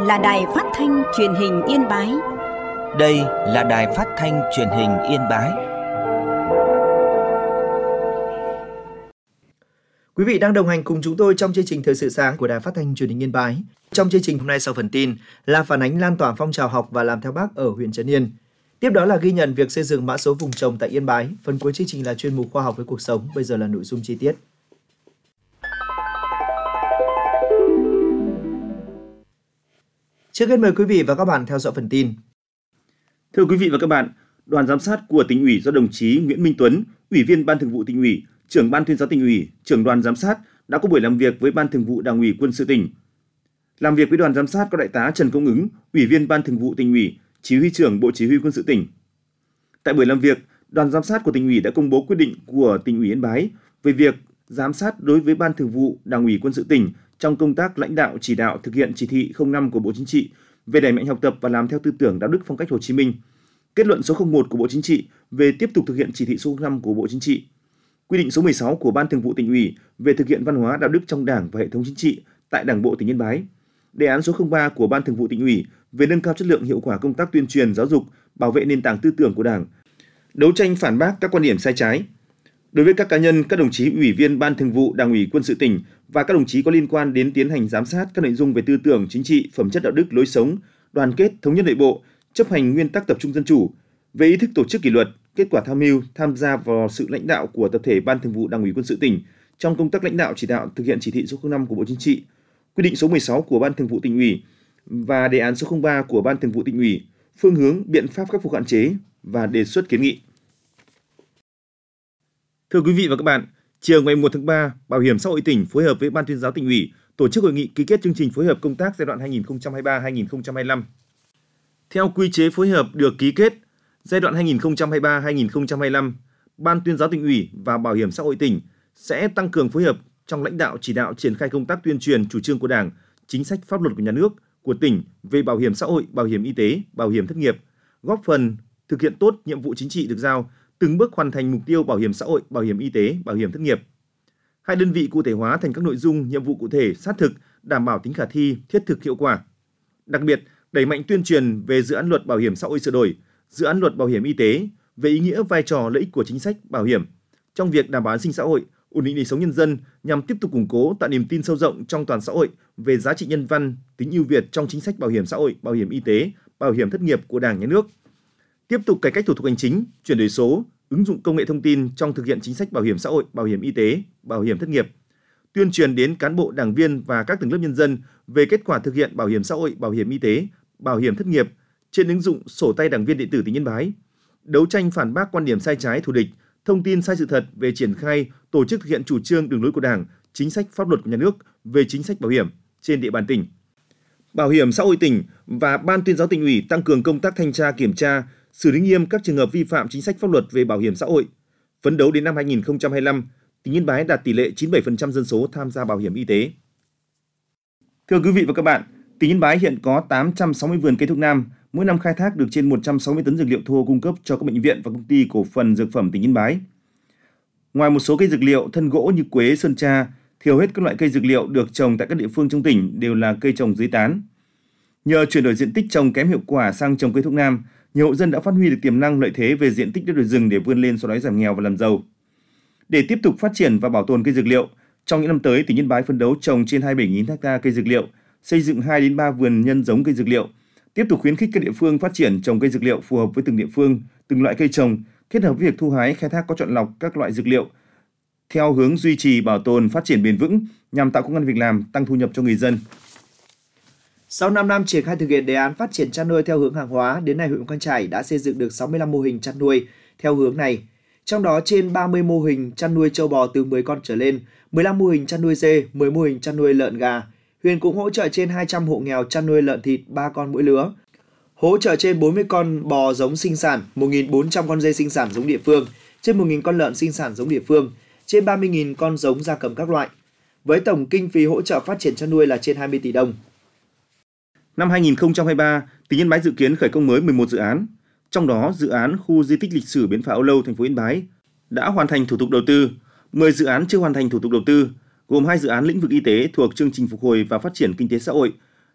là Đài Phát thanh Truyền hình Yên Bái. Đây là Đài Phát thanh Truyền hình Yên Bái. Quý vị đang đồng hành cùng chúng tôi trong chương trình Thời sự sáng của Đài Phát thanh Truyền hình Yên Bái. Trong chương trình hôm nay, sau phần tin là phản ánh lan tỏa phong trào học và làm theo Bác ở huyện Trấn Yên. Tiếp đó là ghi nhận việc xây dựng mã số vùng trồng tại Yên Bái. Phần cuối chương trình là chuyên mục khoa học với cuộc sống. Bây giờ là nội dung chi tiết. Trước hết mời quý vị và các bạn theo dõi phần tin. Thưa quý vị và các bạn, đoàn giám sát của Tỉnh ủy do đồng chí Nguyễn Minh Tuấn, Ủy viên Ban Thường vụ Tỉnh ủy, Trưởng Ban Tuyên giáo Tỉnh ủy, Trưởng đoàn giám sát đã có buổi làm việc với Ban Thường vụ Đảng ủy Quân sự tỉnh. Làm việc với đoàn giám sát có Đại tá Trần Công Ứng, Ủy viên Ban Thường vụ Tỉnh ủy, Chỉ huy trưởng Bộ Chỉ huy Quân sự tỉnh. Tại buổi làm việc, đoàn giám sát của Tỉnh ủy đã công bố quyết định của Tỉnh ủy Yên Bái về việc giám sát đối với Ban Thường vụ Đảng ủy Quân sự tỉnh trong công tác lãnh đạo chỉ đạo thực hiện chỉ thị 05 của Bộ Chính trị về đẩy mạnh học tập và làm theo tư tưởng đạo đức phong cách Hồ Chí Minh, kết luận số 01 của Bộ Chính trị về tiếp tục thực hiện chỉ thị số 05 của Bộ Chính trị, quy định số 16 của Ban Thường vụ Tỉnh ủy về thực hiện văn hóa đạo đức trong Đảng và hệ thống chính trị tại Đảng bộ tỉnh Yên Bái, đề án số 03 của Ban Thường vụ Tỉnh ủy về nâng cao chất lượng hiệu quả công tác tuyên truyền giáo dục, bảo vệ nền tảng tư tưởng của Đảng, đấu tranh phản bác các quan điểm sai trái. Đối với các cá nhân, các đồng chí Ủy viên Ban Thường vụ Đảng ủy Quân sự tỉnh và các đồng chí có liên quan đến tiến hành giám sát các nội dung về tư tưởng chính trị, phẩm chất đạo đức, lối sống, đoàn kết, thống nhất nội bộ, chấp hành nguyên tắc tập trung dân chủ, về ý thức tổ chức kỷ luật, kết quả tham mưu, tham gia vào sự lãnh đạo của tập thể Ban Thường vụ Đảng ủy Quân sự tỉnh trong công tác lãnh đạo chỉ đạo thực hiện chỉ thị số 05 của Bộ Chính trị, quy định số 16 của Ban Thường vụ Tỉnh ủy và đề án số 03 của Ban Thường vụ Tỉnh ủy, phương hướng, biện pháp khắc phục hạn chế và đề xuất kiến nghị. Thưa quý vị và các bạn, chiều ngày 1 tháng 3, Bảo hiểm xã hội tỉnh phối hợp với Ban Tuyên giáo Tỉnh ủy tổ chức hội nghị ký kết chương trình phối hợp công tác giai đoạn 2023-2025. Theo quy chế phối hợp được ký kết giai đoạn 2023-2025, Ban Tuyên giáo Tỉnh ủy và Bảo hiểm xã hội tỉnh sẽ tăng cường phối hợp trong lãnh đạo chỉ đạo triển khai công tác tuyên truyền chủ trương của Đảng, chính sách pháp luật của nhà nước, của tỉnh về bảo hiểm xã hội, bảo hiểm y tế, bảo hiểm thất nghiệp, góp phần thực hiện tốt nhiệm vụ chính trị được giao, từng bước hoàn thành mục tiêu bảo hiểm xã hội, bảo hiểm y tế, bảo hiểm thất nghiệp. Hai đơn vị cụ thể hóa thành các nội dung, nhiệm vụ cụ thể, sát thực, đảm bảo tính khả thi, thiết thực, hiệu quả. Đặc biệt, đẩy mạnh tuyên truyền về dự án luật bảo hiểm xã hội sửa đổi, dự án luật bảo hiểm y tế, về ý nghĩa, vai trò, lợi ích của chính sách bảo hiểm trong việc đảm bảo an sinh xã hội, ổn định đời sống nhân dân, nhằm tiếp tục củng cố, tạo niềm tin sâu rộng trong toàn xã hội về giá trị nhân văn, tính ưu việt trong chính sách bảo hiểm xã hội, bảo hiểm y tế, bảo hiểm thất nghiệp của Đảng, Nhà nước. Tiếp tục cải cách thủ tục hành chính, chuyển đổi số, ứng dụng công nghệ thông tin trong thực hiện chính sách bảo hiểm xã hội, bảo hiểm y tế, bảo hiểm thất nghiệp. Tuyên truyền đến cán bộ, đảng viên và các tầng lớp nhân dân về kết quả thực hiện bảo hiểm xã hội, bảo hiểm y tế, bảo hiểm thất nghiệp trên ứng dụng sổ tay đảng viên điện tử tỉnh Yên Bái. Đấu tranh phản bác quan điểm sai trái, thù địch, thông tin sai sự thật về triển khai, tổ chức thực hiện chủ trương, đường lối của Đảng, chính sách pháp luật của nhà nước về chính sách bảo hiểm trên địa bàn tỉnh. Bảo hiểm xã hội tỉnh và Ban Tuyên giáo Tỉnh ủy tăng cường công tác thanh tra, kiểm tra, xử lý nghiêm các trường hợp vi phạm chính sách pháp luật về bảo hiểm xã hội. Phấn đấu đến năm 2025, tỉnh Yên Bái đạt tỷ lệ 97% dân số tham gia bảo hiểm y tế. Thưa quý vị và các bạn, tỉnh Yên Bái hiện có 860 vườn cây thuốc nam, mỗi năm khai thác được trên 160 tấn dược liệu thô cung cấp cho các bệnh viện và công ty cổ phần dược phẩm tỉnh Yên Bái. Ngoài một số cây dược liệu thân gỗ như quế, sơn tra, thì hầu hết các loại cây dược liệu được trồng tại các địa phương trong tỉnh đều là cây trồng dưới tán. Nhờ chuyển đổi diện tích trồng kém hiệu quả sang trồng cây thuốc nam, nhiều hộ dân đã phát huy được tiềm năng lợi thế về diện tích đất đồi rừng để vươn lên xóa đói giảm nghèo và làm giàu. Để tiếp tục phát triển và bảo tồn cây dược liệu, trong những năm tới, tỉnh Yên Bái phấn đấu trồng trên 27.000 ha cây dược liệu, xây dựng 2 đến 3 vườn nhân giống cây dược liệu, tiếp tục khuyến khích các địa phương phát triển trồng cây dược liệu phù hợp với từng địa phương, từng loại cây trồng, kết hợp với việc thu hái, khai thác có chọn lọc các loại dược liệu theo hướng duy trì, bảo tồn, phát triển bền vững nhằm tạo công ăn việc làm, tăng thu nhập cho người dân. Sau 5 năm triển khai thực hiện đề án phát triển chăn nuôi theo hướng hàng hóa, đến nay huyện Mù Căng Chải đã xây dựng được 65 mô hình chăn nuôi theo hướng này. Trong đó trên 30 mô hình chăn nuôi trâu bò từ 10 con trở lên, 15 mô hình chăn nuôi dê, 10 mô hình chăn nuôi lợn gà. Huyện cũng hỗ trợ trên 200 hộ nghèo chăn nuôi lợn thịt 3 con mỗi lứa, hỗ trợ trên 40 con bò giống sinh sản, 1.400 con dê sinh sản giống địa phương, trên 1.000 con lợn sinh sản giống địa phương, trên 30.000 con giống gia cầm các loại. Với tổng kinh phí hỗ trợ phát triển chăn nuôi là trên 20 tỷ đồng. Năm 2023, tỉnh Yên Bái dự kiến khởi công mới 11 dự án. Trong đó, dự án khu di tích lịch sử Bến Phà Âu Lâu, thành phố Yên Bái đã hoàn thành thủ tục đầu tư, 10 dự án chưa hoàn thành thủ tục đầu tư, gồm 2 dự án lĩnh vực y tế thuộc chương trình phục hồi và phát triển kinh tế xã hội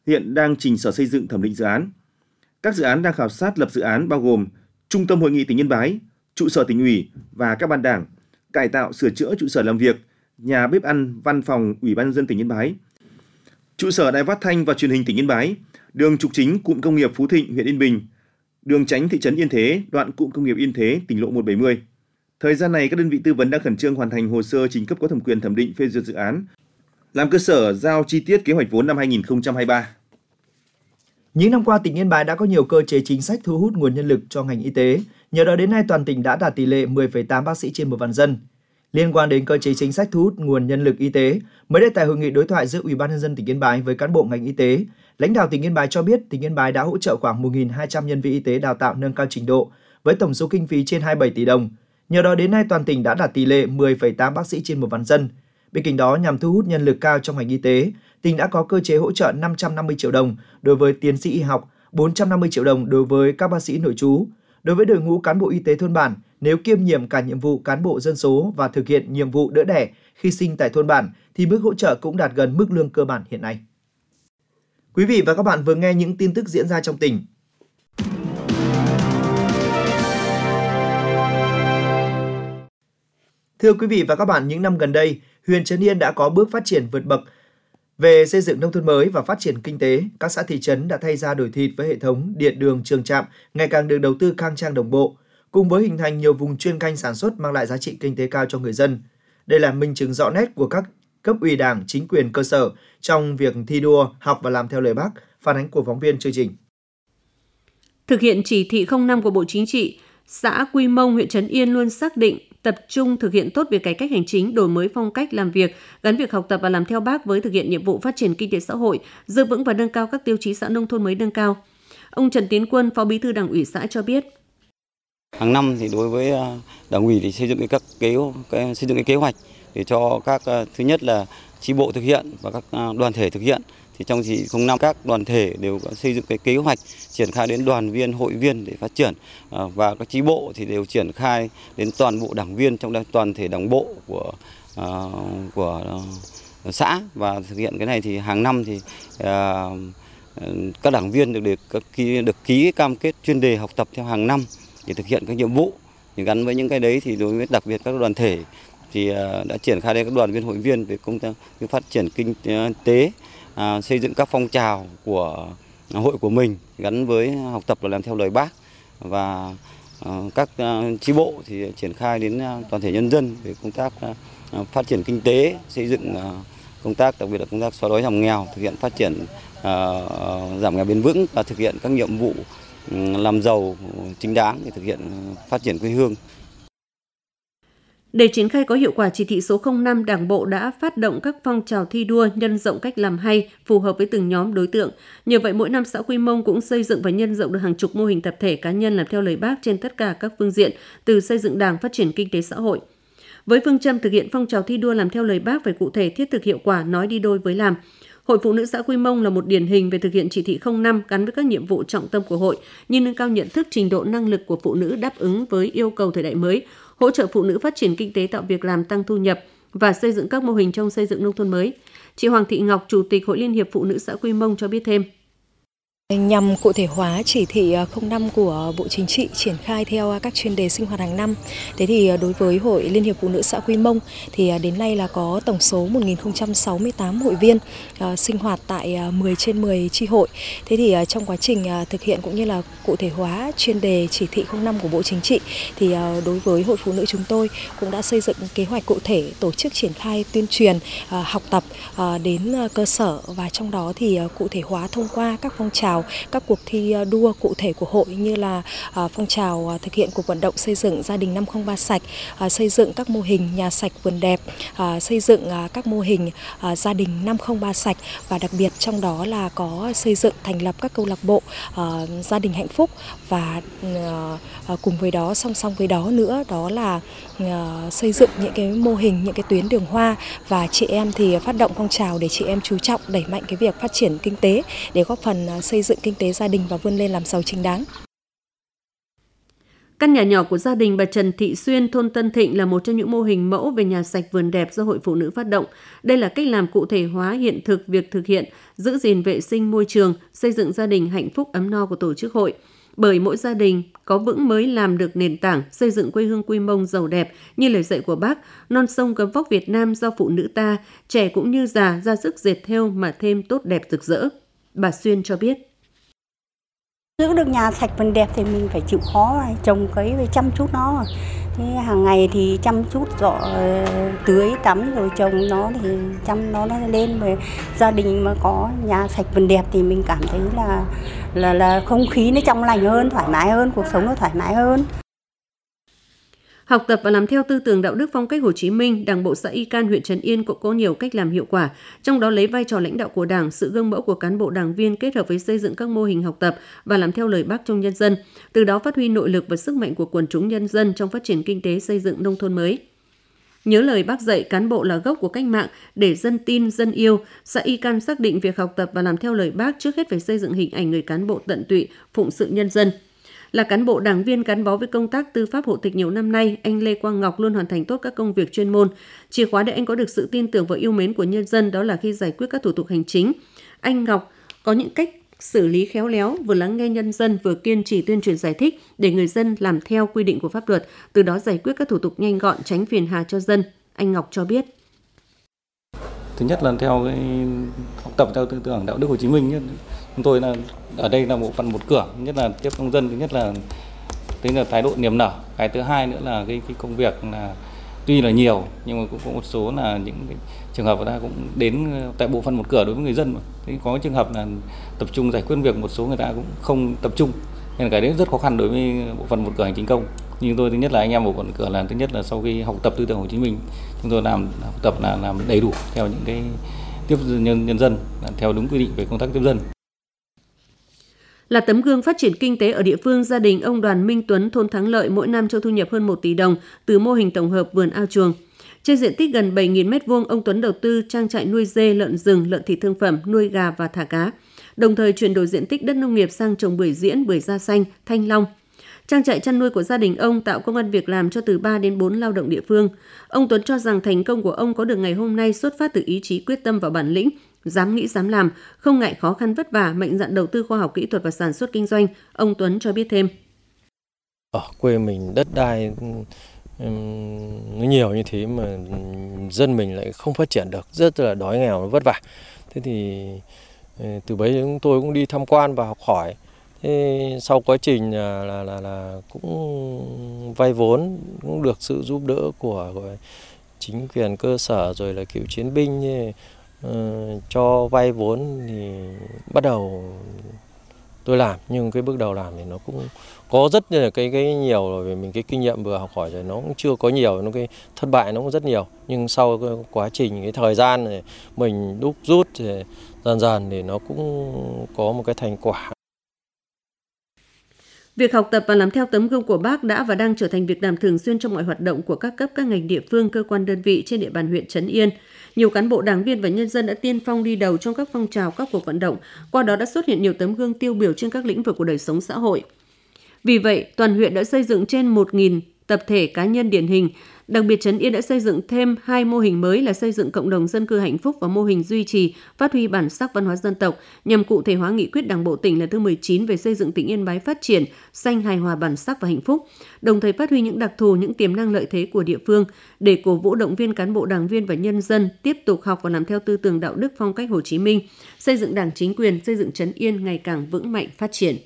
hiện đang trình Sở Xây dựng thẩm định dự án. Các dự án đang khảo sát lập dự án bao gồm Trung tâm Hội nghị tỉnh Yên Bái, trụ sở tỉnh ủy và các ban đảng, cải tạo sửa chữa trụ sở làm việc, nhà bếp ăn, văn phòng Ủy ban nhân dân tỉnh Yên Bái, trụ sở Đài Phát thanh và Truyền hình tỉnh Yên Bái, đường trục chính cụm công nghiệp Phú Thịnh, huyện Yên Bình, đường tránh thị trấn Yên Thế, đoạn cụm công nghiệp Yên Thế, tỉnh lộ 170. Thời gian này, các đơn vị tư vấn đang khẩn trương hoàn thành hồ sơ trình cấp có thẩm quyền thẩm định phê duyệt dự án, làm cơ sở giao chi tiết kế hoạch vốn năm 2023. Những năm qua, tỉnh Yên Bái đã có nhiều cơ chế chính sách thu hút nguồn nhân lực cho ngành y tế. Nhờ đó đến nay toàn tỉnh đã đạt tỷ lệ 10,8 bác sĩ trên 1 vạn dân. Liên quan đến cơ chế chính sách thu hút nguồn nhân lực y tế, mới đây tại hội nghị đối thoại giữa Ủy ban nhân dân tỉnh Yên Bái với cán bộ ngành y tế, lãnh đạo tỉnh Yên Bái cho biết tỉnh Yên Bái đã hỗ trợ khoảng 1.200 nhân viên y tế đào tạo nâng cao trình độ với tổng số kinh phí trên 27 tỷ đồng. Nhờ đó đến nay toàn tỉnh đã đạt tỷ lệ 10,8 bác sĩ trên 1 vạn dân. Bên cạnh đó, nhằm thu hút nhân lực cao trong ngành y tế, tỉnh đã có cơ chế hỗ trợ 550 triệu đồng đối với tiến sĩ y học, 450 triệu đồng đối với các bác sĩ nội trú. Đối với đội ngũ cán bộ y tế thôn bản, nếu kiêm nhiệm cả nhiệm vụ cán bộ dân số và thực hiện nhiệm vụ đỡ đẻ khi sinh tại thôn bản, thì mức hỗ trợ cũng đạt gần mức lương cơ bản hiện nay. Quý vị và các bạn vừa nghe những tin tức diễn ra trong tỉnh. Thưa quý vị và các bạn, những năm gần đây, huyện Trấn Yên đã có bước phát triển vượt bậc về xây dựng nông thôn mới và phát triển kinh tế. Các xã thị trấn đã thay da đổi thịt với hệ thống điện đường trường trạm ngày càng được đầu tư khang trang đồng bộ, cùng với hình thành nhiều vùng chuyên canh sản xuất mang lại giá trị kinh tế cao cho người dân. Đây là minh chứng rõ nét của các cấp ủy Đảng, chính quyền cơ sở trong việc thi đua, học và làm theo lời Bác. Phản ánh của phóng viên chương trình. Thực hiện chỉ thị 05 của Bộ Chính trị, xã Quy Mông, huyện Trấn Yên luôn xác định tập trung thực hiện tốt việc cải cách hành chính, đổi mới phong cách làm việc, gắn việc học tập và làm theo Bác với thực hiện nhiệm vụ phát triển kinh tế xã hội, giữ vững và nâng cao các tiêu chí xã nông thôn mới nâng cao. Ông Trần Tiến Quân, Phó Bí thư Đảng ủy xã cho biết. Hàng năm thì đối với Đảng ủy thì xây dựng cái kế hoạch để cho các thứ nhất là chi bộ thực hiện và các đoàn thể thực hiện. Thì trong chỉ 05 các đoàn thể đều có xây dựng cái kế hoạch triển khai đến đoàn viên, hội viên để phát triển, và các chi bộ thì đều triển khai đến toàn bộ đảng viên trong toàn thể đảng bộ của xã. Và thực hiện cái này thì hàng năm thì các đảng viên được ký cam kết chuyên đề học tập theo hàng năm để thực hiện các nhiệm vụ. Thì gắn với những cái đấy thì đối với đặc biệt các đoàn thể thì đã triển khai đến các đoàn viên, hội viên về công tác phát triển kinh tế, xây dựng các phong trào của hội của mình gắn với học tập và làm theo lời Bác, và các chi bộ thì triển khai đến toàn thể nhân dân về công tác phát triển kinh tế, xây dựng công tác đặc biệt là công tác xóa đói giảm nghèo, thực hiện phát triển giảm nghèo bền vững và thực hiện các nhiệm vụ làm giàu chính đáng để thực hiện phát triển quê hương. Để triển khai có hiệu quả chỉ thị số 05, Đảng bộ đã phát động các phong trào thi đua nhân rộng cách làm hay, phù hợp với từng nhóm đối tượng. Nhờ vậy, mỗi năm xã Quy Mông cũng xây dựng và nhân rộng được hàng chục mô hình tập thể cá nhân làm theo lời Bác trên tất cả các phương diện, từ xây dựng Đảng, phát triển kinh tế xã hội. Với phương châm thực hiện phong trào thi đua làm theo lời Bác phải cụ thể, thiết thực, hiệu quả, nói đi đôi với làm. Hội Phụ nữ xã Quy Mông là một điển hình về thực hiện chỉ thị 05 gắn với các nhiệm vụ trọng tâm của hội như nâng cao nhận thức, trình độ, năng lực của phụ nữ đáp ứng với yêu cầu thời đại mới, hỗ trợ phụ nữ phát triển kinh tế, tạo việc làm, tăng thu nhập và xây dựng các mô hình trong xây dựng nông thôn mới. Chị Hoàng Thị Ngọc, Chủ tịch Hội Liên hiệp Phụ nữ xã Quy Mông cho biết thêm. Nhằm cụ thể hóa chỉ thị 05 của Bộ Chính trị triển khai theo các chuyên đề sinh hoạt hàng năm. Thế thì đối với Hội Liên hiệp Phụ nữ xã Quy Mông thì đến nay là có tổng số 1.068 hội viên sinh hoạt tại 10 trên 10 chi hội. Thế thì trong quá trình thực hiện cũng như là cụ thể hóa chuyên đề chỉ thị 05 của Bộ Chính trị thì đối với Hội Phụ nữ chúng tôi cũng đã xây dựng kế hoạch cụ thể tổ chức triển khai tuyên truyền học tập đến cơ sở, và trong đó thì cụ thể hóa thông qua các phong trào, các cuộc thi đua cụ thể của hội như là phong trào thực hiện cuộc vận động xây dựng gia đình 503 sạch, xây dựng các mô hình nhà sạch vườn đẹp, xây dựng các mô hình gia đình 503 sạch, và đặc biệt trong đó là có xây dựng thành lập các câu lạc bộ gia đình hạnh phúc, và cùng với đó, song song với đó nữa đó là xây dựng những cái mô hình, những cái tuyến đường hoa, và chị em thì phát động phong trào để chị em chú trọng đẩy mạnh cái việc phát triển kinh tế để góp phần xây dựng kinh tế gia đình và vươn lên làm giàu chính đáng. Căn nhà nhỏ của gia đình bà Trần Thị Xuyên, thôn Tân Thịnh là một trong những mô hình mẫu về nhà sạch vườn đẹp do Hội Phụ Nữ phát động. Đây là cách làm cụ thể hóa hiện thực việc thực hiện, giữ gìn vệ sinh môi trường, xây dựng gia đình hạnh phúc ấm no của tổ chức hội. Bởi mỗi gia đình có vững mới làm được nền tảng xây dựng quê hương Quy Mông giàu đẹp như lời dạy của Bác, non sông gấm vóc Việt Nam do phụ nữ ta, trẻ cũng như già ra sức dệt thêu mà thêm tốt đẹp rực rỡ. Bà Xuyên cho biết. Giữ được nhà sạch vườn đẹp thì mình phải chịu khó, trồng cấy và chăm chút nó. Thế hàng ngày thì chăm chút tưới tắm rồi trồng nó thì chăm nó lên. Mà gia đình mà có nhà sạch vườn đẹp thì mình cảm thấy là không khí nó trong lành hơn, thoải mái hơn, cuộc sống nó thoải mái hơn. Học tập và làm theo tư tưởng đạo đức phong cách Hồ Chí Minh, Đảng bộ xã Y Can, huyện Trấn Yên cũng có nhiều cách làm hiệu quả, trong đó lấy vai trò lãnh đạo của Đảng, sự gương mẫu của cán bộ đảng viên kết hợp với xây dựng các mô hình học tập và làm theo lời Bác trong nhân dân, từ đó phát huy nội lực và sức mạnh của quần chúng nhân dân trong phát triển kinh tế, xây dựng nông thôn mới. Nhớ lời Bác dạy, cán bộ là gốc của cách mạng, để dân tin, dân yêu, xã Y Can xác định việc học tập và làm theo lời Bác trước hết phải xây dựng hình ảnh người cán bộ tận tụy, phụng sự nhân dân. Là cán bộ đảng viên gắn bó với công tác tư pháp hộ tịch nhiều năm nay, anh Lê Quang Ngọc luôn hoàn thành tốt các công việc chuyên môn. Chìa khóa để anh có được sự tin tưởng và yêu mến của nhân dân đó là khi giải quyết các thủ tục hành chính. Anh Ngọc có những cách xử lý khéo léo, vừa lắng nghe nhân dân, vừa kiên trì tuyên truyền giải thích để người dân làm theo quy định của pháp luật, từ đó giải quyết các thủ tục nhanh gọn, tránh phiền hà cho dân. Anh Ngọc cho biết. Thứ nhất là theo cái học tập theo tư tưởng đạo đức Hồ Chí Minh, chúng tôi là ở đây là bộ phận một cửa, nhất là tiếp công dân, thứ nhất là tính là thái độ niềm nở. Cái thứ hai nữa là cái công việc là tuy là nhiều nhưng mà cũng có một số là những cái trường hợp người ta cũng đến tại bộ phận một cửa đối với người dân mà. Thì có trường hợp là tập trung giải quyết việc, một số người ta cũng không tập trung, nên là cái đấy rất khó khăn đối với bộ phận một cửa hành chính công. Nhưng tôi thứ nhất là anh em bộ phận một cửa là thứ nhất là sau khi học tập tư tưởng Hồ Chí Minh, chúng tôi học tập là làm đầy đủ theo những cái tiếp nhân dân theo đúng quy định về công tác tiếp dân. Là tấm gương phát triển kinh tế ở địa phương, gia đình ông Đoàn Minh Tuấn, thôn Thắng Lợi mỗi năm cho thu nhập hơn 1 tỷ đồng từ mô hình tổng hợp vườn ao chuồng. Trên diện tích gần 7.000 m2, ông Tuấn đầu tư trang trại nuôi dê, lợn rừng, lợn thịt thương phẩm, nuôi gà và thả cá. Đồng thời chuyển đổi diện tích đất nông nghiệp sang trồng bưởi diễn, bưởi da xanh, thanh long. Trang trại chăn nuôi của gia đình ông tạo công ăn việc làm cho từ 3 đến 4 lao động địa phương. Ông Tuấn cho rằng thành công của ông có được ngày hôm nay xuất phát từ ý chí quyết tâm và bản lĩnh, dám nghĩ dám làm, không ngại khó khăn vất vả, mạnh dạn đầu tư khoa học kỹ thuật và sản xuất kinh doanh. Ông Tuấn cho biết thêm. Ở quê mình đất đai nó nhiều như thế mà dân mình lại không phát triển được, rất là đói nghèo, nó vất vả. Thế thì từ bấy chúng tôi cũng đi tham quan và học hỏi. Thế sau quá trình là cũng vay vốn, cũng được sự giúp đỡ của chính quyền cơ sở rồi là cựu chiến binh cho vay vốn thì bắt đầu tôi làm, nhưng cái bước đầu làm thì nó cũng có rất là cái nhiều rồi, vì mình cái kinh nghiệm vừa học hỏi rồi nó cũng chưa có nhiều, nó cái thất bại nó cũng rất nhiều, nhưng sau cái quá trình cái thời gian này mình đúc rút thì dần dần thì nó cũng có một cái thành quả. Việc học tập và làm theo tấm gương của Bác đã và đang trở thành việc làm thường xuyên trong mọi hoạt động của các cấp, các ngành địa phương, cơ quan đơn vị trên địa bàn huyện Trấn Yên. Nhiều cán bộ, đảng viên và nhân dân đã tiên phong đi đầu trong các phong trào, các cuộc vận động, qua đó đã xuất hiện nhiều tấm gương tiêu biểu trên các lĩnh vực của đời sống xã hội. Vì vậy, toàn huyện đã xây dựng trên 1.000 tập thể cá nhân điển hình. Đặc biệt, Trấn Yên đã xây dựng thêm 2 mô hình mới là xây dựng cộng đồng dân cư hạnh phúc và mô hình duy trì, phát huy bản sắc văn hóa dân tộc, nhằm cụ thể hóa nghị quyết Đảng bộ tỉnh lần thứ 19 về xây dựng tỉnh Yên Bái phát triển, xanh, hài hòa, bản sắc và hạnh phúc, đồng thời phát huy những đặc thù, những tiềm năng lợi thế của địa phương để cổ vũ động viên cán bộ, đảng viên và nhân dân tiếp tục học và làm theo tư tưởng đạo đức phong cách Hồ Chí Minh, xây dựng Đảng, chính quyền, xây dựng Trấn Yên ngày càng vững mạnh, phát triển.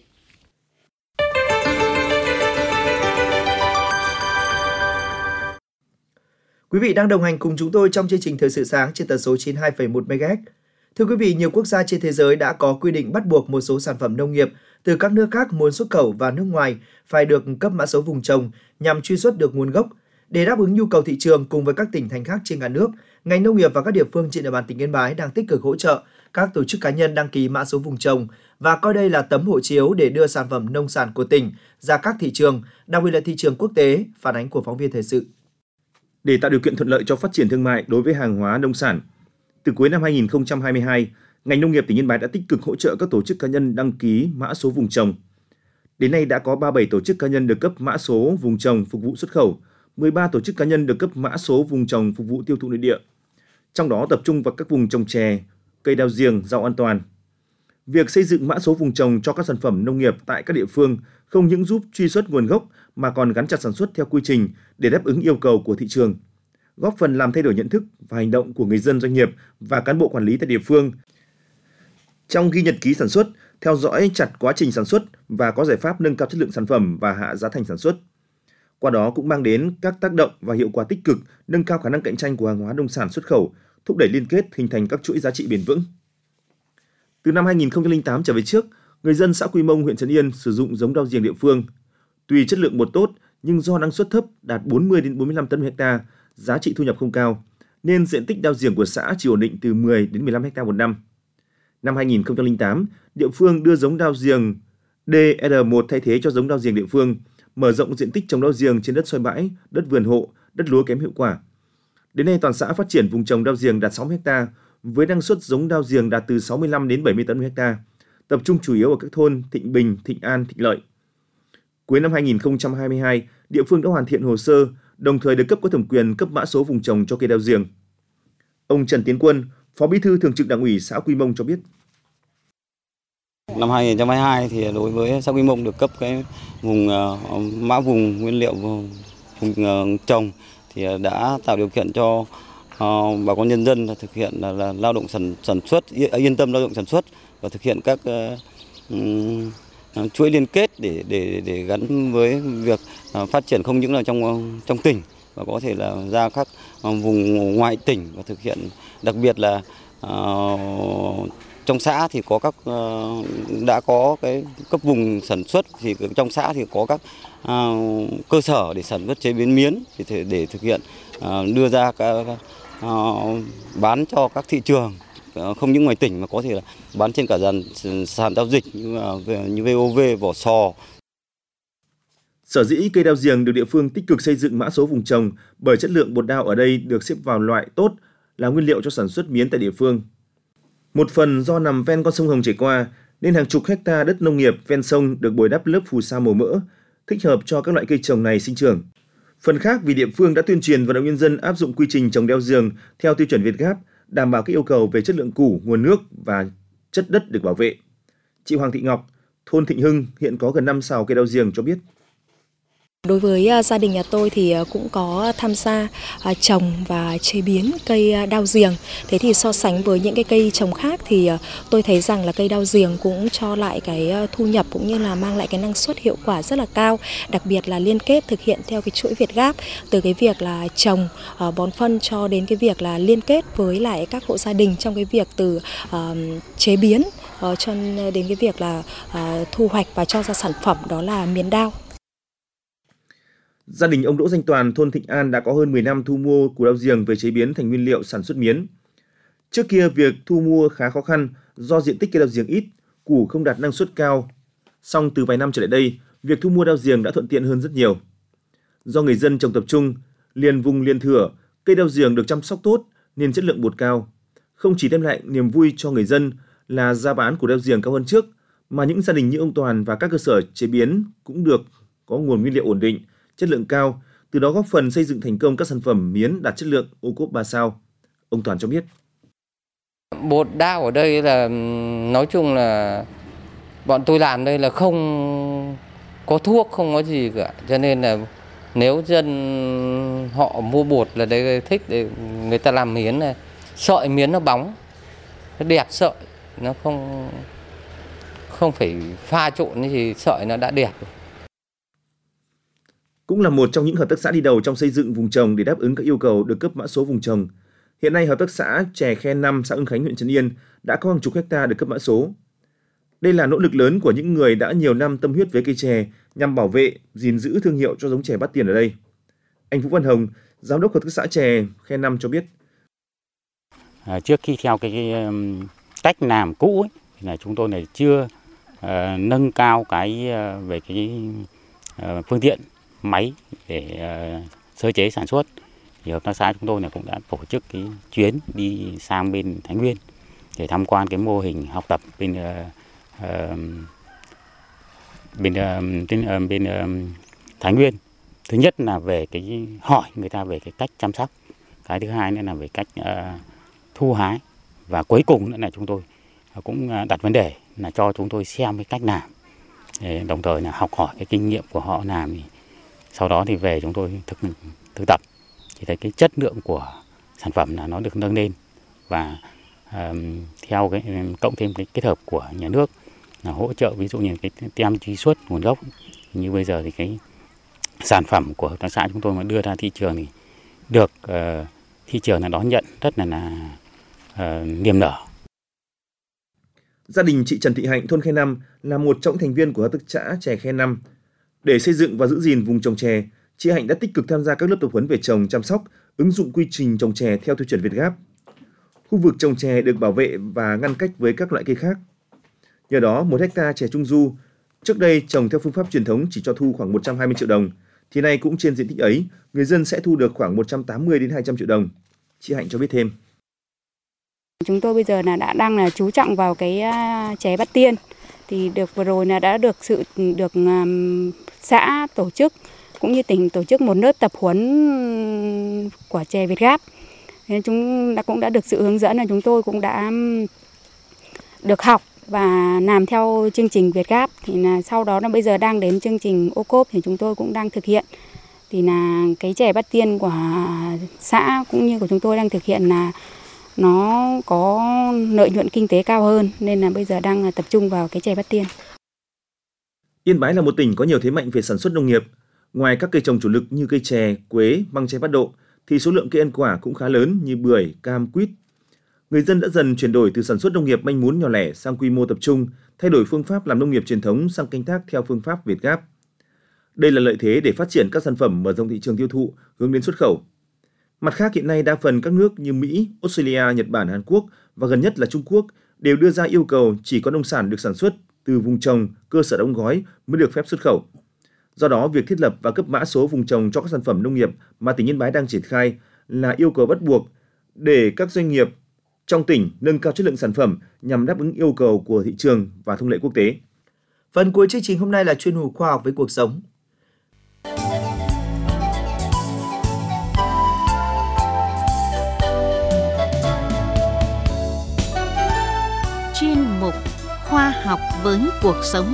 Quý vị đang đồng hành cùng chúng tôi trong chương trình Thời sự sáng trên tần số 92,1 MHz. Thưa quý vị, nhiều quốc gia trên thế giới đã có quy định bắt buộc một số sản phẩm nông nghiệp từ các nước khác muốn xuất khẩu vào nước ngoài phải được cấp mã số vùng trồng nhằm truy xuất được nguồn gốc. Để đáp ứng nhu cầu thị trường cùng với các tỉnh thành khác trên cả nước, ngành nông nghiệp và các địa phương trên địa bàn tỉnh Yên Bái đang tích cực hỗ trợ các tổ chức cá nhân đăng ký mã số vùng trồng và coi đây là tấm hộ chiếu để đưa sản phẩm nông sản của tỉnh ra các thị trường, đặc biệt là thị trường quốc tế. Phản ánh của phóng viên thời sự. Để tạo điều kiện thuận lợi cho phát triển thương mại đối với hàng hóa nông sản, từ cuối năm 2022, ngành nông nghiệp tỉnh Yên Bái đã tích cực hỗ trợ các tổ chức cá nhân đăng ký mã số vùng trồng. Đến nay đã có 37 tổ chức cá nhân được cấp mã số vùng trồng phục vụ xuất khẩu, 13 tổ chức cá nhân được cấp mã số vùng trồng phục vụ tiêu thụ nội địa. Trong đó tập trung vào các vùng trồng chè, cây đào giềng, rau an toàn. Việc xây dựng mã số vùng trồng cho các sản phẩm nông nghiệp tại các địa phương không những giúp truy xuất nguồn gốc mà còn gắn chặt sản xuất theo quy trình để đáp ứng yêu cầu của thị trường, góp phần làm thay đổi nhận thức và hành động của người dân, doanh nghiệp và cán bộ quản lý tại địa phương trong ghi nhật ký sản xuất, theo dõi chặt quá trình sản xuất và có giải pháp nâng cao chất lượng sản phẩm và hạ giá thành sản xuất. Qua đó cũng mang đến các tác động và hiệu quả tích cực, nâng cao khả năng cạnh tranh của hàng hóa nông sản xuất khẩu, thúc đẩy liên kết, hình thành các chuỗi giá trị bền vững. Từ năm 2008 trở về trước, người dân xã Quy Mông, huyện Trấn Yên sử dụng giống đao giềng địa phương. Tuy chất lượng bột tốt nhưng do năng suất thấp đạt 40 đến 45 tấn một ha, giá trị thu nhập không cao, nên diện tích đao giềng của xã chỉ ổn định từ 10 đến 15 ha một năm. Năm 2008, địa phương đưa giống đao giềng DR1 thay thế cho giống đao giềng địa phương, mở rộng diện tích trồng đao giềng trên đất xoay bãi, đất vườn hộ, đất lúa kém hiệu quả. Đến nay toàn xã phát triển vùng trồng đao giềng đạt 60 ha, với năng suất giống đao giềng đạt từ 65 đến 70 tấn một ha, tập trung chủ yếu ở các thôn Thịnh Bình, Thịnh An, Thịnh Lợi. Cuối năm 2022, địa phương đã hoàn thiện hồ sơ, đồng thời được cấp có thẩm quyền cấp mã số vùng trồng cho cây đao giềng. Ông Trần Tiến Quân, Phó Bí thư Thường trực Đảng ủy xã Quy Mông cho biết. Năm 2022 thì đối với xã Quy Mông được cấp cái vùng mã vùng nguyên liệu vùng trồng thì đã tạo điều kiện cho bà con nhân dân thực hiện là lao động sản xuất, yên tâm lao động sản xuất và thực hiện các chuỗi liên kết để gắn với việc phát triển không những là trong tỉnh và có thể là ra các vùng ngoại tỉnh và thực hiện, đặc biệt là trong xã thì có đã có cái cấp vùng sản xuất, thì trong xã thì có các cơ sở để sản xuất chế biến miến để thực hiện đưa ra bán cho các thị trường không những ngoài tỉnh mà có thể là bán trên cả sàn giao dịch như VOV, Vỏ Sò. Sở dĩ cây đao giềng được địa phương tích cực xây dựng mã số vùng trồng bởi chất lượng bột đao ở đây được xếp vào loại tốt, là nguyên liệu cho sản xuất miến tại địa phương. Một phần do nằm ven con sông Hồng chảy qua nên hàng chục hecta đất nông nghiệp ven sông được bồi đắp lớp phù sa màu mỡ, thích hợp cho các loại cây trồng này sinh trưởng. Phần khác vì địa phương đã tuyên truyền vận động nhân dân áp dụng quy trình trồng đao giềng theo tiêu chuẩn VietGAP, đảm bảo các yêu cầu về chất lượng củ, nguồn nước và chất đất được bảo vệ. Chị Hoàng Thị Ngọc, thôn Thịnh Hưng hiện có gần 5 sào cây đao giềng cho biết. Đối với gia đình nhà tôi thì cũng có tham gia trồng và chế biến cây đao giềng. Thế thì so sánh với những cái cây trồng khác thì tôi thấy rằng là cây đao giềng cũng cho lại cái thu nhập cũng như là mang lại cái năng suất hiệu quả rất là cao. Đặc biệt là liên kết thực hiện theo cái chuỗi VietGAP, từ cái việc là trồng, bón phân cho đến cái việc là liên kết với lại các hộ gia đình trong cái việc từ chế biến cho đến cái việc là thu hoạch và cho ra sản phẩm, đó là miến đao. Gia đình ông Đỗ Danh Toàn, thôn Thịnh An đã có hơn 10 năm thu mua củ đao giềng về chế biến thành nguyên liệu sản xuất miến. Trước kia việc thu mua khá khó khăn do diện tích cây đao giềng ít, củ không đạt năng suất cao. Song từ vài năm trở lại đây, việc thu mua đao giềng đã thuận tiện hơn rất nhiều. Do người dân trồng tập trung, liền vùng liền thửa, cây đao giềng được chăm sóc tốt nên chất lượng bột cao. Không chỉ đem lại niềm vui cho người dân là giá bán của đao giềng cao hơn trước, mà những gia đình như ông Toàn và các cơ sở chế biến cũng được có nguồn nguyên liệu ổn định, chất lượng cao, từ đó góp phần xây dựng thành công các sản phẩm miến đạt chất lượng ô cốp 3 sao. Ông Toàn cho biết. Bột đao ở đây là nói chung là bọn tôi làm đây là không có thuốc, không có gì cả. Cho nên là nếu dân họ mua bột là đây thích để người ta làm miến này. Sợi miến nó bóng, nó đẹp sợi, nó không phải pha trộn thì sợi nó đã đẹp rồi. Cũng là một trong những hợp tác xã đi đầu trong xây dựng vùng trồng để đáp ứng các yêu cầu được cấp mã số vùng trồng. Hiện nay, hợp tác xã chè Khe 5, xã Ưng Khánh, huyện Trấn Yên đã có hàng chục hecta được cấp mã số. Đây là nỗ lực lớn của những người đã nhiều năm tâm huyết với cây chè nhằm bảo vệ, gìn giữ thương hiệu cho giống chè Bát Tiền ở đây. Anh Vũ Văn Hồng, giám đốc hợp tác xã chè Khe 5 cho biết. Trước khi theo cái cách làm cũ ấy, là chúng tôi này chưa nâng cao về cái phương tiện máy để sơ chế sản xuất, thì hợp tác xã chúng tôi này cũng đã tổ chức cái chuyến đi sang bên Thái Nguyên để tham quan cái mô hình học tập bên bên Thái Nguyên. Thứ nhất là về cái hỏi người ta về cái cách chăm sóc, cái thứ hai nữa là về cách thu hái, và cuối cùng nữa là chúng tôi cũng đặt vấn đề là cho chúng tôi xem cái cách làm, để đồng thời là học hỏi cái kinh nghiệm của họ làm, thì sau đó thì về chúng tôi thực tập, thì thấy cái chất lượng của sản phẩm là nó được nâng lên, và theo cái cộng thêm cái kết hợp của nhà nước là hỗ trợ, ví dụ như cái tem truy xuất nguồn gốc, như bây giờ thì cái sản phẩm của hợp tác xã chúng tôi mà đưa ra thị trường thì được thị trường là đón nhận rất là niềm nở. Gia đình chị Trần Thị Hạnh, thôn Khe 5 là một trong thành viên của hợp tác xã chè Khe 5. Để xây dựng và giữ gìn vùng trồng chè, chị Hạnh đã tích cực tham gia các lớp tập huấn về trồng, chăm sóc, ứng dụng quy trình trồng chè theo tiêu chuẩn Việt Gáp. Khu vực trồng chè được bảo vệ và ngăn cách với các loại cây khác. Nhờ đó, 1 hectare chè Trung Du trước đây trồng theo phương pháp truyền thống chỉ cho thu khoảng 120 triệu đồng, thì nay cũng trên diện tích ấy, người dân sẽ thu được khoảng 180 đến 200 triệu đồng. Chị Hạnh cho biết thêm. Chúng tôi bây giờ đang chú trọng vào cái chè Bát Tiên, thì vừa rồi đã được xã tổ chức cũng như tỉnh tổ chức một lớp tập huấn của chè Việt Gáp. Nên chúng cũng đã được sự hướng dẫn, là chúng tôi cũng đã được học và làm theo chương trình Việt Gáp. Thì là sau đó bây giờ đang đến chương trình ô cốp thì chúng tôi cũng đang thực hiện. Thì là cái chè Bát Tiên của xã cũng như của chúng tôi đang thực hiện là nó có lợi nhuận kinh tế cao hơn, nên là bây giờ đang tập trung vào cái chè Bát Tiên. Yên Bái là một tỉnh có nhiều thế mạnh về sản xuất nông nghiệp. Ngoài các cây trồng chủ lực như cây chè, quế, măng tre bát độ, thì số lượng cây ăn quả cũng khá lớn như bưởi, cam, quýt. Người dân đã dần chuyển đổi từ sản xuất nông nghiệp manh mún nhỏ lẻ sang quy mô tập trung, thay đổi phương pháp làm nông nghiệp truyền thống sang canh tác theo phương pháp Việt Gáp. Đây là lợi thế để phát triển các sản phẩm mở rộng thị trường tiêu thụ, hướng đến xuất khẩu. Mặt khác, hiện nay đa phần các nước như Mỹ, Australia, Nhật Bản, Hàn Quốc và gần nhất là Trung Quốc đều đưa ra yêu cầu chỉ có nông sản được sản xuất từ vùng trồng, cơ sở đóng gói mới được phép xuất khẩu. Do đó, việc thiết lập và cấp mã số vùng trồng cho các sản phẩm nông nghiệp mà tỉnh Yên Bái đang triển khai là yêu cầu bắt buộc để các doanh nghiệp trong tỉnh nâng cao chất lượng sản phẩm nhằm đáp ứng yêu cầu của thị trường và thông lệ quốc tế. Phần cuối chương trình hôm nay là chuyên mục khoa học với cuộc sống. Chuyên mục khoa học với cuộc sống.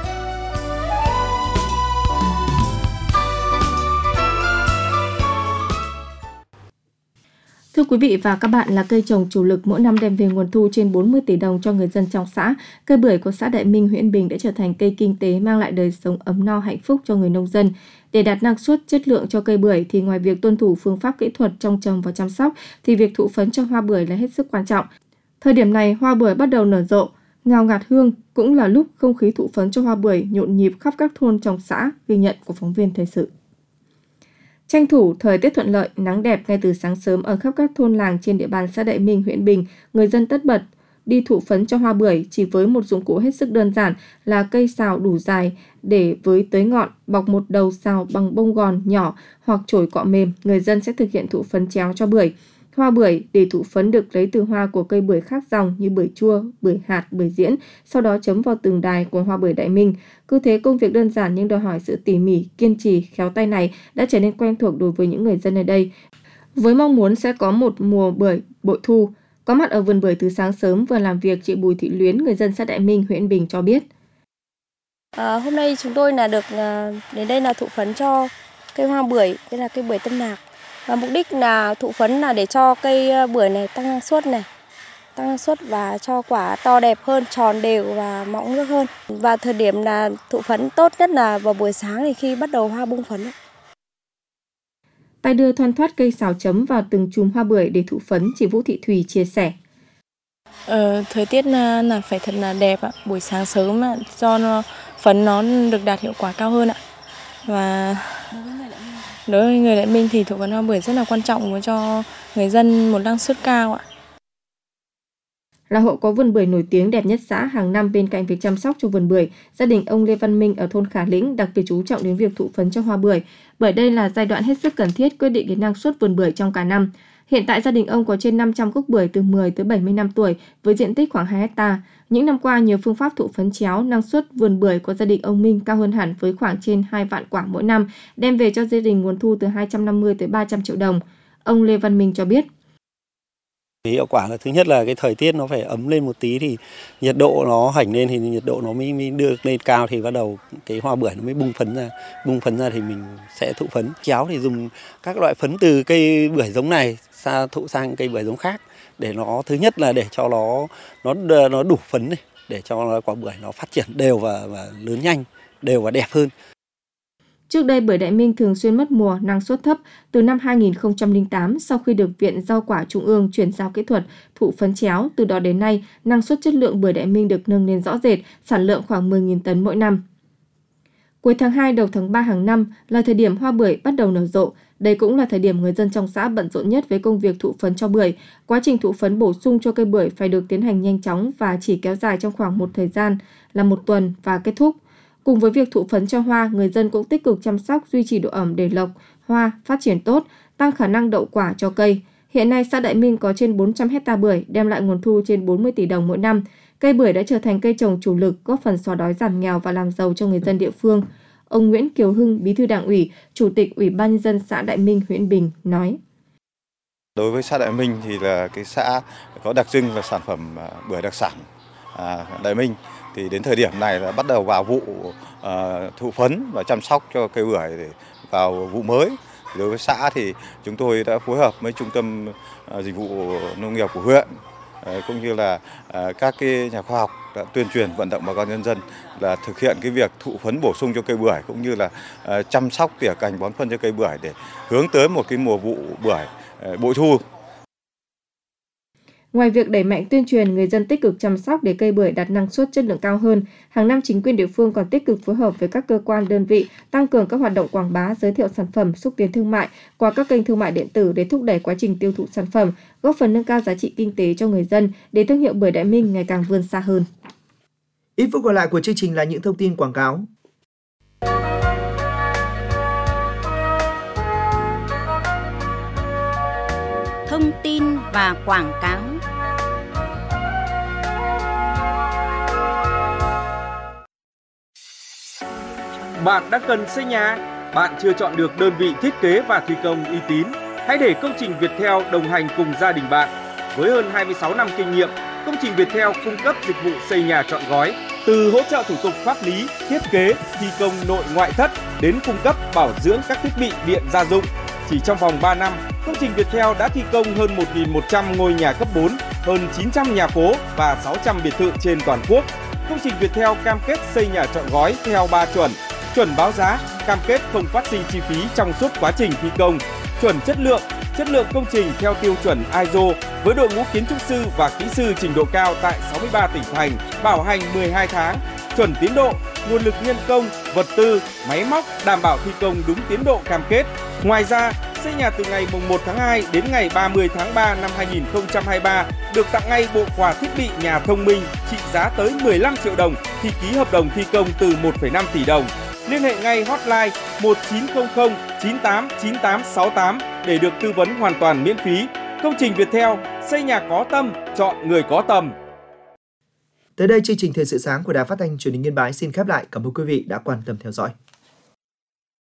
Thưa quý vị và các bạn, là cây trồng chủ lực mỗi năm đem về nguồn thu trên 40 tỷ đồng cho người dân trong xã, cây bưởi của xã Đại Minh, huyện Bình đã trở thành cây kinh tế mang lại đời sống ấm no hạnh phúc cho người nông dân. Để đạt năng suất, chất lượng cho cây bưởi thì ngoài việc tuân thủ phương pháp kỹ thuật trong trồng và chăm sóc thì việc thụ phấn cho hoa bưởi là hết sức quan trọng. Thời điểm này, hoa bưởi bắt đầu nở rộ, ngào ngạt hương, cũng là lúc không khí thụ phấn cho hoa bưởi nhộn nhịp khắp các thôn trong xã, ghi nhận của phóng viên thời sự. Tranh thủ thời tiết thuận lợi, nắng đẹp ngay từ sáng sớm ở khắp các thôn làng trên địa bàn xã Đại Minh, huyện Bình, người dân tất bật đi thụ phấn cho hoa bưởi chỉ với một dụng cụ hết sức đơn giản là cây sào đủ dài để với tới ngọn, bọc một đầu sào bằng bông gòn nhỏ hoặc chổi cọ mềm, người dân sẽ thực hiện thụ phấn chéo cho bưởi. Hoa bưởi để thụ phấn được lấy từ hoa của cây bưởi khác dòng như bưởi chua, bưởi hạt, bưởi diễn, sau đó chấm vào từng đài của hoa bưởi Đại Minh. Cứ thế công việc đơn giản nhưng đòi hỏi sự tỉ mỉ, kiên trì, khéo tay này đã trở nên quen thuộc đối với những người dân ở đây. Với mong muốn sẽ có một mùa bưởi bội thu, có mặt ở vườn bưởi từ sáng sớm vừa làm việc, chị Bùi Thị Luyến, người dân xã Đại Minh, huyện Bình cho biết. Hôm nay chúng tôi được đến đây là thụ phấn cho cây hoa bưởi, đây là cây bưởi Tân Lạc. Và mục đích là thụ phấn là để cho cây bưởi này tăng năng suất và cho quả to đẹp hơn, tròn đều và mọng nước hơn. Và thời điểm là thụ phấn tốt nhất là vào buổi sáng thì khi bắt đầu hoa bung phấn. Tay đưa thoăn thoắt cây sào chấm vào từng chùm hoa bưởi để thụ phấn, chị Vũ Thị Thùy chia sẻ. Thời tiết là phải thật là đẹp ạ, buổi sáng sớm cho phấn nó được đạt hiệu quả cao hơn ạ. Và đối với người Đại Minh thì thụ phấn hoa bưởi rất là quan trọng cho người dân một năng suất cao ạ. Là hộ có vườn bưởi nổi tiếng đẹp nhất xã, hàng năm bên cạnh việc chăm sóc cho vườn bưởi, gia đình ông Lê Văn Minh ở thôn Khả Lĩnh đặc biệt chú trọng đến việc thụ phấn cho hoa bưởi, bởi đây là giai đoạn hết sức cần thiết quyết định đến năng suất vườn bưởi trong cả năm. Hiện tại gia đình ông có trên 500 gốc bưởi từ 10 tới 70 năm tuổi với diện tích khoảng 2 ha. Những năm qua, nhờ phương pháp thụ phấn chéo, năng suất vườn bưởi của gia đình ông Minh cao hơn hẳn với khoảng trên 2 vạn quả mỗi năm, đem về cho gia đình nguồn thu từ 250 tới 300 triệu đồng. Ông Lê Văn Minh cho biết. Hiệu quả là thứ nhất là cái thời tiết nó phải ấm lên một tí thì nhiệt độ nó hảnh lên thì nhiệt độ nó mới đưa lên cao thì bắt đầu cái hoa bưởi nó mới bung phấn ra thì mình sẽ thụ phấn. Chéo thì dùng các loại phấn từ cây bưởi giống này thụ sang cây bưởi giống khác để nó thứ nhất là để cho nó đủ phấn này, để cho quả bưởi nó phát triển đều và lớn nhanh, đều và đẹp hơn. Trước đây bưởi Đại Minh thường xuyên mất mùa, năng suất thấp. Từ năm 2008, sau khi được Viện Rau quả Trung ương chuyển giao kỹ thuật thụ phấn chéo, từ đó đến nay, năng suất chất lượng bưởi Đại Minh được nâng lên rõ rệt, sản lượng khoảng 10.000 tấn mỗi năm. Cuối tháng 2 đầu tháng 3 hàng năm là thời điểm hoa bưởi bắt đầu nở rộ. Đây cũng là thời điểm người dân trong xã bận rộn nhất với công việc thụ phấn cho bưởi. Quá trình thụ phấn bổ sung cho cây bưởi phải được tiến hành nhanh chóng và chỉ kéo dài trong khoảng một thời gian là 1 tuần và kết thúc. Cùng với việc thụ phấn cho hoa, người dân cũng tích cực chăm sóc duy trì độ ẩm để lộc, hoa phát triển tốt, tăng khả năng đậu quả cho cây. Hiện nay, xã Đại Minh có trên 400 hecta bưởi, đem lại nguồn thu trên 40 tỷ đồng mỗi năm. Cây bưởi đã trở thành cây trồng chủ lực, góp phần xóa đói giảm nghèo và làm giàu cho người dân địa phương. Ông Nguyễn Kiều Hưng, Bí thư Đảng ủy, Chủ tịch Ủy ban nhân dân xã Đại Minh, huyện Bình nói: Đối với xã Đại Minh thì là cái xã có đặc trưng và sản phẩm bưởi đặc sản Đại Minh. Thì đến thời điểm này là bắt đầu vào vụ thụ phấn và chăm sóc cho cây bưởi để vào vụ mới. Đối với xã thì chúng tôi đã phối hợp với Trung tâm Dịch vụ Nông nghiệp của huyện cũng như là các cái nhà khoa học đã tuyên truyền vận động bà con nhân dân là thực hiện cái việc thụ phấn bổ sung cho cây bưởi cũng như là chăm sóc tỉa cành bón phân cho cây bưởi để hướng tới một cái mùa vụ bưởi bội thu. Ngoài việc đẩy mạnh tuyên truyền, người dân tích cực chăm sóc để cây bưởi đạt năng suất chất lượng cao hơn, hàng năm chính quyền địa phương còn tích cực phối hợp với các cơ quan đơn vị tăng cường các hoạt động quảng bá, giới thiệu sản phẩm, xúc tiến thương mại qua các kênh thương mại điện tử để thúc đẩy quá trình tiêu thụ sản phẩm, góp phần nâng cao giá trị kinh tế cho người dân để thương hiệu bưởi Đại Minh ngày càng vươn xa hơn. Ít phút còn lại của chương trình là những thông tin quảng cáo. Thông tin và quảng cáo. Bạn đang cần xây nhà, bạn chưa chọn được đơn vị thiết kế và thi công uy tín. Hãy để Công trình Viettel đồng hành cùng gia đình bạn. Với hơn 26 năm kinh nghiệm, Công trình Viettel cung cấp dịch vụ xây nhà trọn gói, từ hỗ trợ thủ tục pháp lý, thiết kế, thi công nội ngoại thất đến cung cấp bảo dưỡng các thiết bị điện gia dụng. Chỉ trong vòng 3 năm, Công trình Viettel đã thi công hơn 1.100 ngôi nhà cấp 4, hơn 900 nhà phố và 600 biệt thự trên toàn quốc. Công trình Viettel cam kết xây nhà trọn gói theo 3 chuẩn: chuẩn báo giá, cam kết không phát sinh chi phí trong suốt quá trình thi công; chuẩn chất lượng công trình theo tiêu chuẩn ISO với đội ngũ kiến trúc sư và kỹ sư trình độ cao tại 63 tỉnh thành, bảo hành 12 tháng; chuẩn tiến độ, nguồn lực nhân công, vật tư, máy móc đảm bảo thi công đúng tiến độ cam kết. Ngoài ra, xây nhà từ ngày 1 tháng 2 đến ngày 30 tháng 3 năm 2023 được tặng ngay bộ quà thiết bị nhà thông minh trị giá tới 15 triệu đồng khi ký hợp đồng thi công từ 1,5 tỷ đồng. Liên hệ ngay hotline 1900 98 9868 để được tư vấn hoàn toàn miễn phí. Công trình Viettel, xây nhà có tâm, chọn người có tầm. Tới đây chương trình Thời sự sáng của Đài Phát thanh Truyền hình Yên Bái xin khép lại. Cảm ơn quý vị đã quan tâm theo dõi.